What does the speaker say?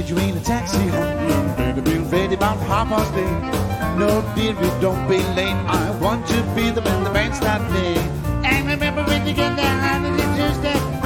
Did you in a taxi home? Better be ready about 8:30. No, dearie, don't be late. I want to be the man the band start late. And remember when you get down on the Tuesday,